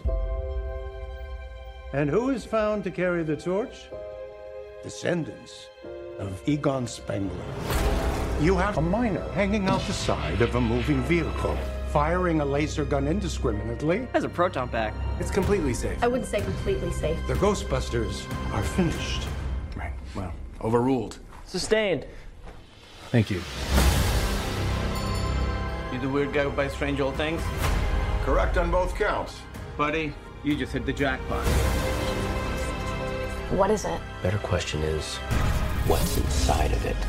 And who is found to carry the torch? Descendants of Egon Spengler. You have a miner hanging out the side of a moving vehicle, firing a laser gun indiscriminately. Has a proton pack. It's completely safe. I wouldn't say completely safe. The Ghostbusters are finished. Right, well, overruled. Sustained. Thank you. You the weird guy who buys strange old things? Correct on both counts. Buddy, you just hit the jackpot. What is it? Better question is, what's inside of it?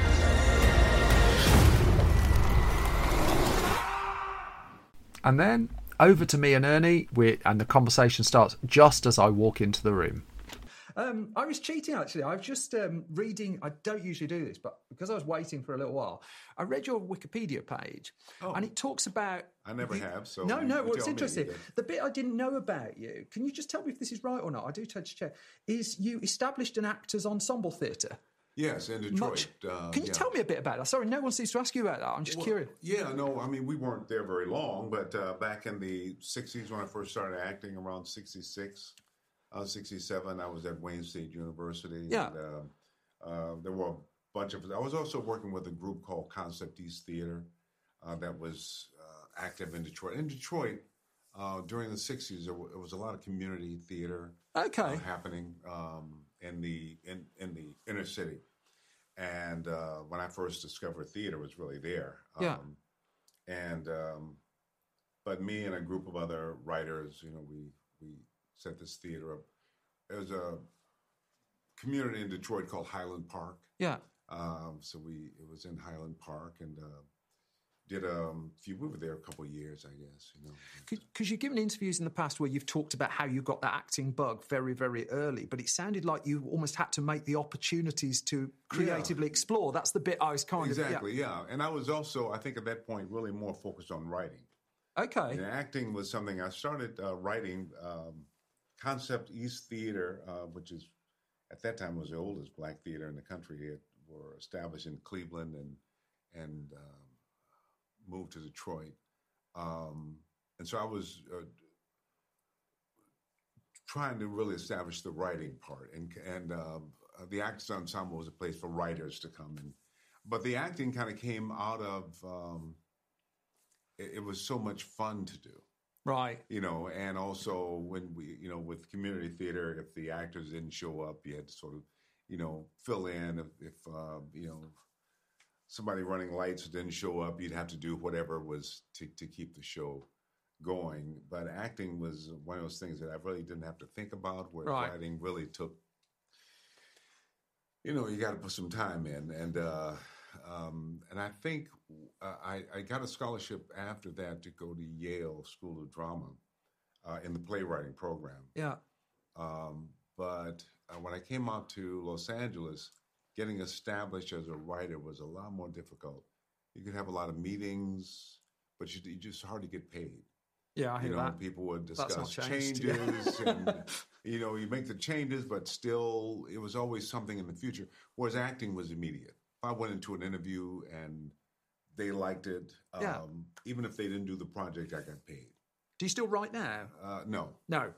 And then over to me and Ernie, and the conversation starts just as I walk into the room. I was cheating, actually. I was just reading. I don't usually do this, but because I was waiting for a little while, I read your Wikipedia page, and it talks about... I never have, so... No, well, it's interesting. The bit I didn't know about you, can you just tell me if this is right or not? I do tend to check. Is you established an actors' ensemble theatre? Yes, in Detroit. Can you tell me a bit about that? Sorry, no one seems to ask you about that. I'm just curious. Yeah, no, I mean, we weren't there very long, but back in the 60s when I first started acting, around 66... 67, I was at Wayne State University. Yeah. And, there were a bunch of... I was also working with a group called Concept East Theater that was active in Detroit. In Detroit, during the 60s, there was a lot of community theater happening in the inner city. And when I first discovered theater, it was really there. But me and a group of other writers, we set this theater up. There's a community in Detroit called Highland Park. Yeah. So it was in Highland Park, and did we were there a couple of years, I guess. Because you've given interviews in the past where you've talked about how you got that acting bug very, very early, but it sounded like you almost had to make the opportunities to creatively explore. That's the bit I was kind of... Exactly, yeah. And I was also, I think at that point, really more focused on writing. Okay. And acting was something I started writing... Concept East Theater, which is at that time was the oldest black theater in the country. It were established in Cleveland and moved to Detroit. And so I was trying to really establish the writing part, and the Actors Ensemble was a place for writers to come in. But the acting kind of came out of it was so much fun to do. Right. And also when we, with community theater, if the actors didn't show up, you had to sort of, fill in. If somebody running lights didn't show up, you'd have to do whatever was to keep the show going. But acting was one of those things that I really didn't have to think about, where writing really took, you got to put some time in. And I think I got a scholarship after that to go to Yale School of Drama in the playwriting program. Yeah. But when I came out to Los Angeles, getting established as a writer was a lot more difficult. You could have a lot of meetings, but you just hardly get paid. Yeah, I hear that. People would That's not discuss changed. changes, and you make the changes, but still, it was always something in the future. Whereas acting was immediate. If I went into an interview and they liked it, even if they didn't do the project, I got paid. Do you still write now? No.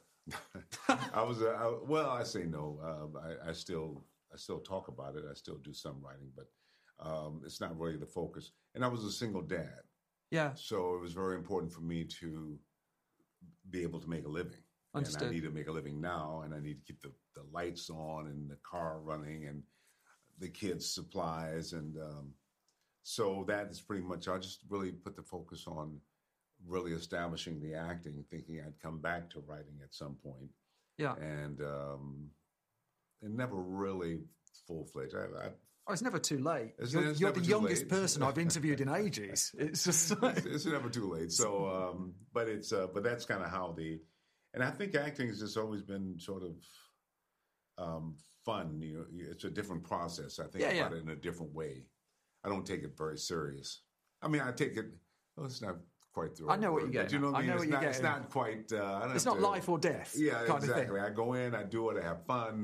I say no. I still talk about it. I still do some writing, but it's not really the focus. And I was a single dad. Yeah. So it was very important for me to be able to make a living. Understood. And I need to make a living now, and I need to keep the lights on and the car running and the kids' supplies. And so that is pretty much, I just really put the focus on really establishing the acting, thinking I'd come back to writing at some point. Yeah. And it never really full-fledged. It's never too late. It's You're never the too youngest late. person I've interviewed in ages. It's just it's never too late. So, but that's kind of how and I think acting has just always been sort of fun. It's a different process. I think about it in a different way. I don't take it very serious. I mean, I take it. Well, it's not quite the right I know what word, you're but getting. You know what I mean? It's not quite. It's not life or death. Yeah, kind exactly. Of thing. I go in, I do it, I have fun.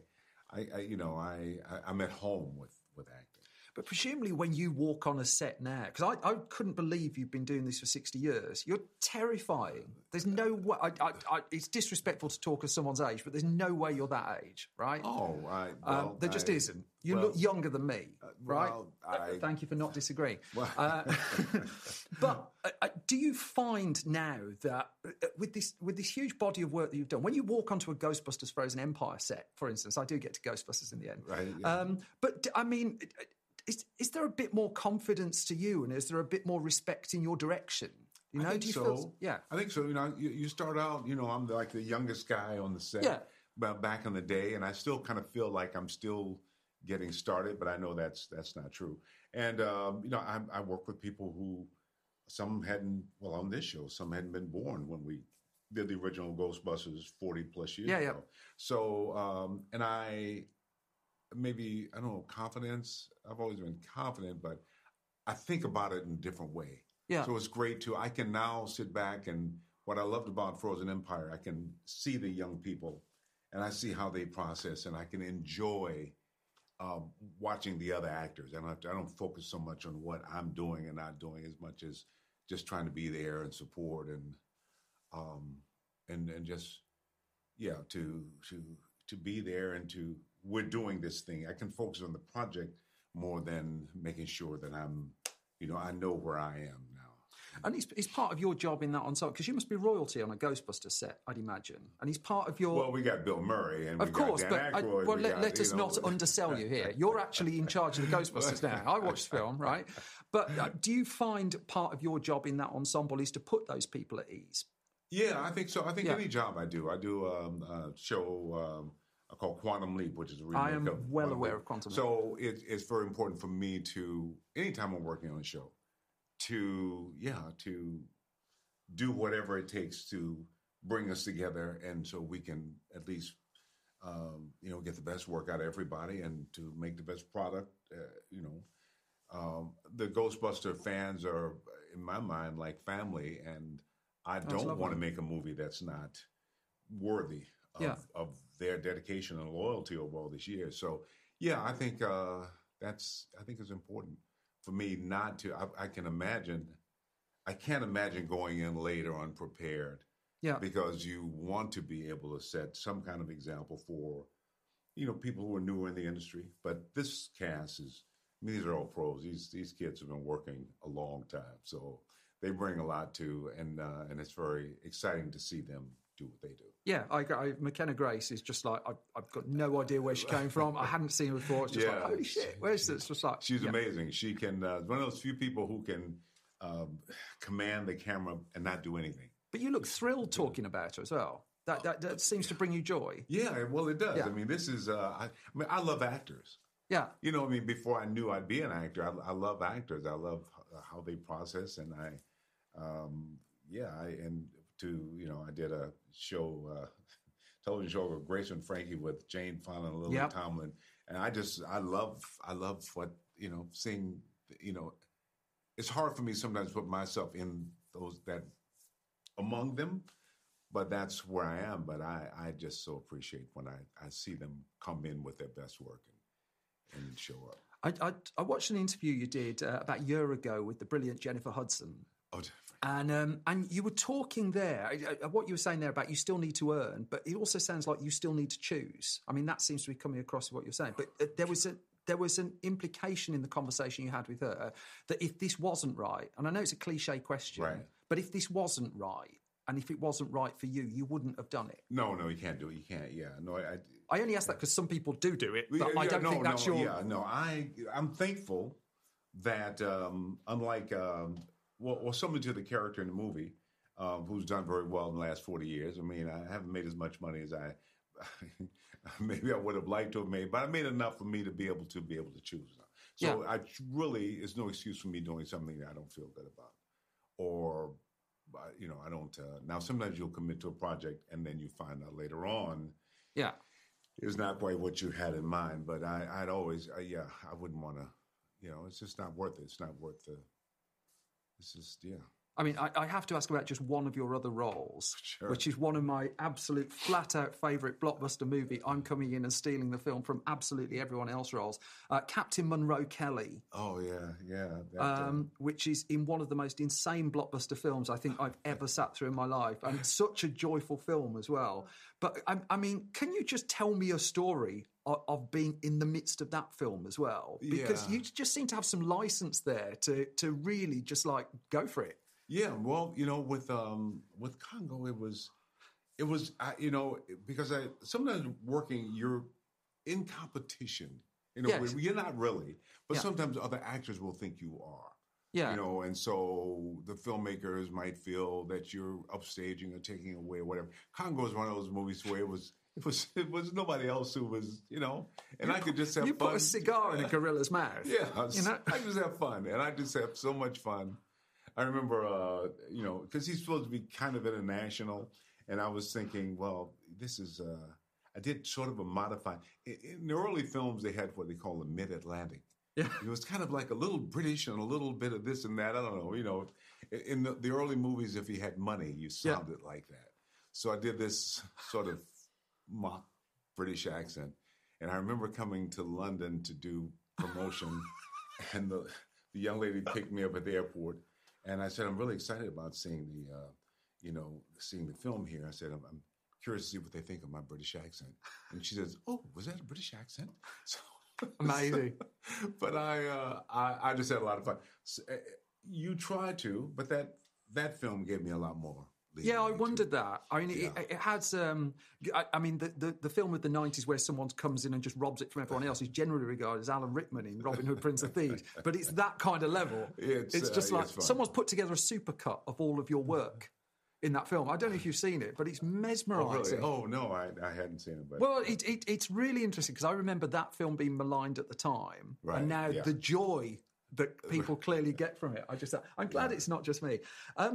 I'm at home with acting. But presumably when you walk on a set now, because I couldn't believe you've been doing this for 60 years, you're terrifying. There's no way, it's disrespectful to talk of someone's age, but there's no way you're that age, right? Oh, right. Well, there just isn't. You look younger than me, right? Thank you for not disagreeing. But do you find now that with this huge body of work that you've done, when you walk onto a Ghostbusters Frozen Empire set, for instance, I do get to Ghostbusters in the end. Right. Yeah. But I mean, is there a bit more confidence to you, and is there a bit more respect in your direction? I think do you so. feel? Yeah, I think so. You start out. I'm like the youngest guy on the set. Yeah. Back in the day, and I still kind of feel like I'm still getting started, but I know that's not true. And I work with people who some hadn't. Well, on this show, some hadn't been born when we did the original Ghostbusters 40 plus years ago. Yeah. So, and I don't know, confidence. I've always been confident, but I think about it in a different way. Yeah. So it's great I can now sit back, and what I loved about Frozen Empire, I can see the young people and I see how they process, and I can enjoy watching the other actors. I don't focus so much on what I'm doing and not doing as much as just trying to be there and support and just, to be there and we're doing this thing. I can focus on the project more than making sure that I know where I am now. And it's part of your job in that ensemble, because you must be royalty on a Ghostbusters set, I'd imagine. And he's part of your... Well, we got Bill Murray and of course, got Dan but Aykroyd. Let us not undersell you here. You're actually in charge of the Ghostbusters now. I watched the film, right? But do you find part of your job in that ensemble is to put those people at ease? Yeah, I think so. I think any job I do a show called Quantum Leap, which is a remake I am of well aware of Quantum Leap. So it's very important for me to, anytime I'm working on a show, to do whatever it takes to bring us together, and so we can at least get the best work out of everybody and to make the best product. The Ghostbuster fans are, in my mind, like family, and I don't want to make a movie that's not worthy of their dedication and loyalty over all these years. So, I think it's important for me not to. I can't imagine going in later unprepared. Yeah. Because you want to be able to set some kind of example for, people who are newer in the industry. But this cast these are all pros. These kids have been working a long time, so they bring a lot to, and it's very exciting to see them do what they do. Yeah, McKenna Grace is just like, I've got no idea where she came from. I hadn't seen her before. It's just like, holy shit, where's this? It's just like, she's amazing. She can, one of those few people who can command the camera and not do anything. But you look thrilled talking about her as well. That seems to bring you joy. Yeah, well, it does. Yeah. I mean, this is, I love actors. Yeah. Before I knew I'd be an actor, I love actors. I love how they process, and I did a show, television show with Grace and Frankie with Jane Fonda and Lily Tomlin, And I love what, seeing, it's hard for me sometimes to put myself in among them, but that's where I am. But I just so appreciate when I see them come in with their best work and show up. I watched an interview you did about a year ago with the brilliant Jennifer Hudson. Oh, and you were talking there, what you were saying there about you still need to earn, but it also sounds like you still need to choose. I mean, that seems to be coming across what you're saying. But there was an implication in the conversation you had with her that if this wasn't right, and I know it's a cliche question, right, but if this wasn't right, and if it wasn't right for you, you wouldn't have done it. No, you can't do it. You can't. Yeah, no. I only ask that because some people do it, but I don't think that's your. Yeah, no. I'm thankful that unlike similar to the character in the movie, who's done very well in the last 40 years. I mean, I haven't made as much money as maybe I would have liked to have made, but I made enough for me to be able to choose. So I really, it's no excuse for me doing something that I don't feel good about, or. I don't. Now, sometimes you'll commit to a project and then you find out later on, it's not quite what you had in mind. But I'd always, I wouldn't want to. It's just not worth it. It's not worth the. It's just, I mean, I have to ask about just one of your other roles, sure, which is one of my absolute flat-out favourite blockbuster movie. I'm coming in and stealing the film from absolutely everyone else's roles. Captain Monroe Kelly. Oh, yeah. Which is in one of the most insane blockbuster films I think I've ever sat through in my life. And it's such a joyful film as well. But, I mean, can you just tell me a story of being in the midst of that film as well? Because you just seem to have some license there to really just, go for it. Yeah, well, with Congo, it was, because sometimes working, you're in competition. You're not really, but sometimes other actors will think you are. Yeah. And so the filmmakers might feel that you're upstaging or taking away or whatever. Congo is one of those movies where it was nobody else who was, and I could just have fun. You put a cigar in a gorilla's mouth. Yeah, I just have fun, and I just have so much fun. I remember, because he's supposed to be kind of international, and I was thinking, well, this is, I did sort of a modified, in the early films, they had what they call the mid-Atlantic. Yeah. It was kind of like a little British and a little bit of this and that. I don't know, in the early movies, if you had money, you sounded like that. So I did this sort of mock British accent, and I remember coming to London to do promotion, and the young lady picked me up at the airport. And I said, I'm really excited about seeing the film here. I said, I'm curious to see what they think of my British accent. And she says, oh, was that a British accent? So, amazing. But I just had a lot of fun. So, you try to, but that film gave me a lot more. Yeah, I wondered that. I mean, it has. I mean, the film of the 90s where someone comes in and just robs it from everyone else is generally regarded as Alan Rickman in Robin Hood, Prince of Thieves. But it's that kind of level. It's just like someone's put together a supercut of all of your work in that film. I don't know if you've seen it, but it's mesmerising. Oh, really? No, I hadn't seen it. But, well, it's really interesting because I remember that film being maligned at the time, and now the joy that people clearly get from it. I'm glad it's not just me.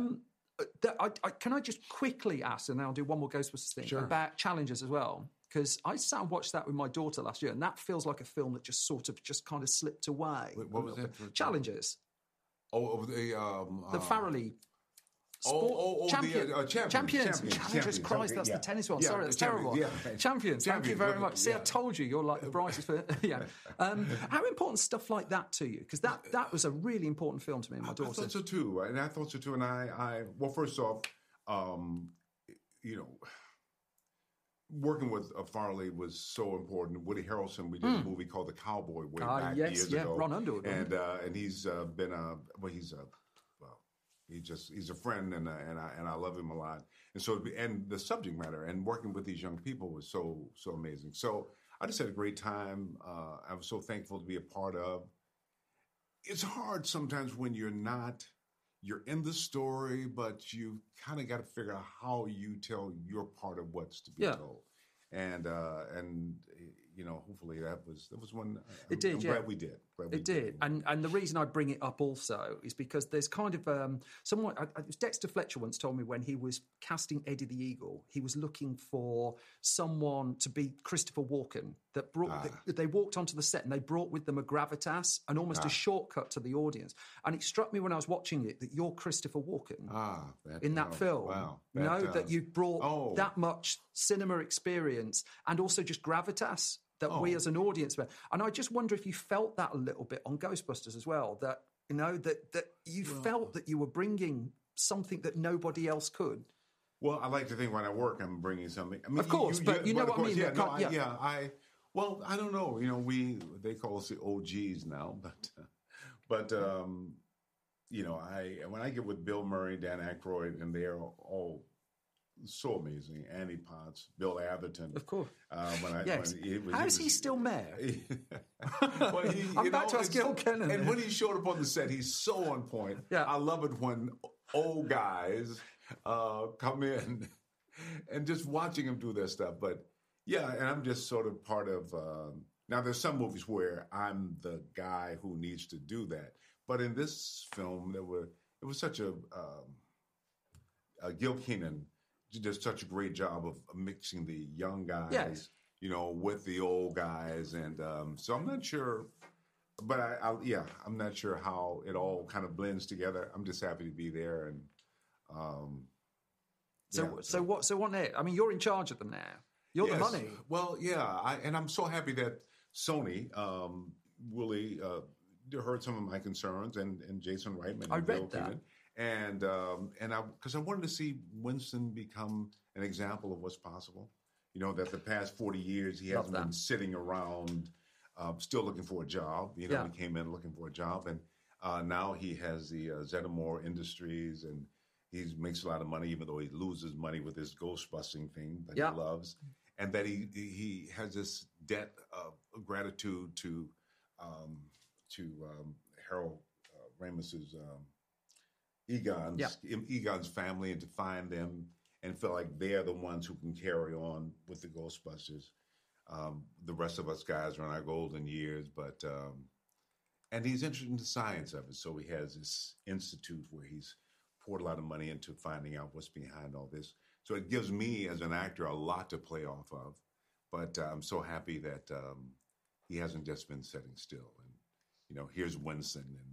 Can I just quickly ask, and then I'll do one more Ghostbusters thing, about Challengers as well? Because I sat and watched that with my daughter last year, and that feels like a film that just kind of slipped away. Wait, what was that? Challengers. Oh, the Farrelly. Champions. Christ, that's the tennis one. Sorry, that's terrible. Champions. Thank you very much. See, I told you, you're like the brightest. How important stuff like that to you? Because that was a really important film to me and my daughter. I thought so too, and I well, first off, working with Farley was so important. Woody Harrelson, we did a movie called The Cowboy way back years ago. Ron Underwood, and he's been he's a friend, and I love him a lot. And so, and the subject matter and working with these young people was so amazing. So I just had a great time. I was so thankful to be a part of. It's hard sometimes when you're in the story, but you kind of got to figure out how you tell your part of what's to be told. And hopefully that was one. It did, I'm glad we did. It did. And the reason I bring it up also is because there's kind of someone. Dexter Fletcher once told me when he was casting Eddie the Eagle, he was looking for someone to be Christopher Walken. They walked onto the set and they brought with them a gravitas and almost a shortcut to the audience. And it struck me when I was watching it that you're Christopher Walken in that film. Wow. That you brought that much cinema experience and also just gravitas that we as an audience were. And I just wonder if you felt that a little bit on Ghostbusters as well, that you felt that you were bringing something that nobody else could. Well, I like to think when I work, I'm bringing something. I mean, of course, but you know what I mean. Well, I don't know. They call us the OGs now, but when I get with Bill Murray, Dan Aykroyd, and they're all so amazing. Annie Potts, Bill Atherton, of course. How is he still mayor? I'm back to ask Gil Kennan. And when he showed up on the set, he's so on point. Yeah. I love it when old guys come in and just watching him do their stuff. But yeah, and I'm just sort of part of. Now, there's some movies where I'm the guy who needs to do that, but in this film, it was such a Gil Kenan did such a great job of mixing the young guys, with the old guys, and so I'm not sure, but I'm not sure how it all kind of blends together. I'm just happy to be there, and So what now? I mean, you're in charge of them now. You're the money. Well, yeah, and I'm so happy that Sony really heard some of my concerns, and Jason Reitman. I read that. And because I wanted to see Winston become an example of what's possible. That the past 40 years he hasn't been sitting around still looking for a job. He came in looking for a job, and now he has the Zetamore Industries, and he makes a lot of money, even though he loses money with this ghost busting thing that he loves, and that he has this debt of gratitude to Harold Ramis's. Egon's family, and to find them and feel like they're the ones who can carry on with the Ghostbusters. The rest of us guys are in our golden years, but and he's interested in the science of it. So he has this institute where he's poured a lot of money into finding out what's behind all this. So it gives me as an actor a lot to play off of. But I'm so happy that he hasn't just been sitting still. And here's Winston and.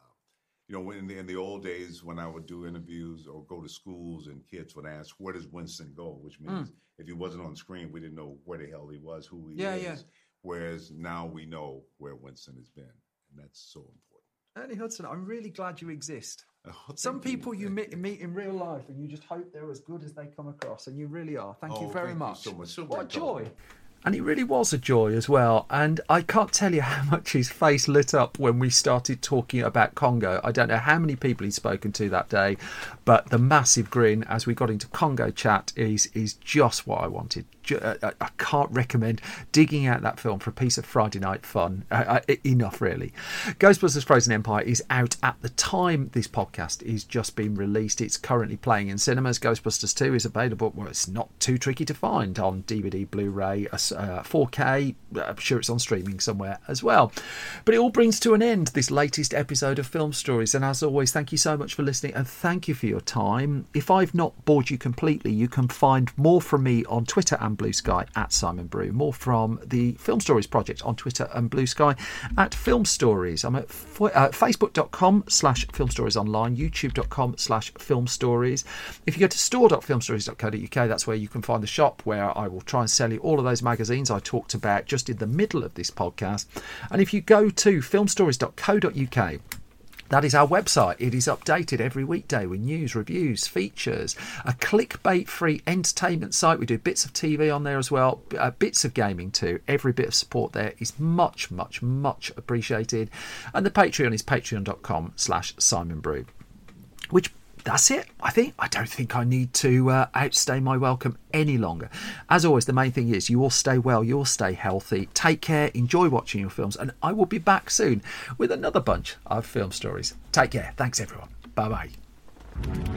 In the old days when I would do interviews or go to schools and kids would ask, where does Winston go? Which means if he wasn't on screen, we didn't know where the hell he was, who he is. Yeah. Whereas now we know where Winston has been. And that's so important. Ernie Hudson, I'm really glad you exist. Some people you meet in real life and you just hope they're as good as they come across. And you really are. Thank you very much. You so much. So what a joy. And it really was a joy as well. And I can't tell you how much his face lit up when we started talking about Congo. I don't know how many people he's spoken to that day, but the massive grin as we got into Congo chat is just what I wanted. I can't recommend digging out that film for a piece of Friday night fun enough, really. Ghostbusters Frozen Empire is out at the time this podcast is just being released. It's currently playing in cinemas. Ghostbusters 2 is available. Well, it's not too tricky to find on DVD, Blu-ray, 4K. I'm sure it's on streaming somewhere as well. But it all brings to an end this latest episode of Film Stories. And as always, thank you so much for listening and thank you for your time. If I've not bored you completely, you can find more from me on Twitter and Blue Sky at Simon Brew. More from the Film Stories Project on Twitter and Blue Sky at Film Stories. I'm at facebook.com/Film Stories Online, youtube.com/Film Stories. If you go to store.filmstories.co.uk, that's where you can find the shop where I will try and sell you all of those magazines I talked about just in the middle of this podcast. And if you go to filmstories.co.uk, that is our website. It is updated every weekday with news, reviews, features, a clickbait-free entertainment site. We do bits of TV on there as well, bits of gaming too. Every bit of support there is much, much, much appreciated. And the Patreon is patreon.com/Simon Brew. Which that's it, I think. I don't think I need to outstay my welcome any longer. As always, the main thing is you all stay well, you all stay healthy. Take care, enjoy watching your films, and I will be back soon with another bunch of film stories. Take care. Thanks, everyone. Bye-bye.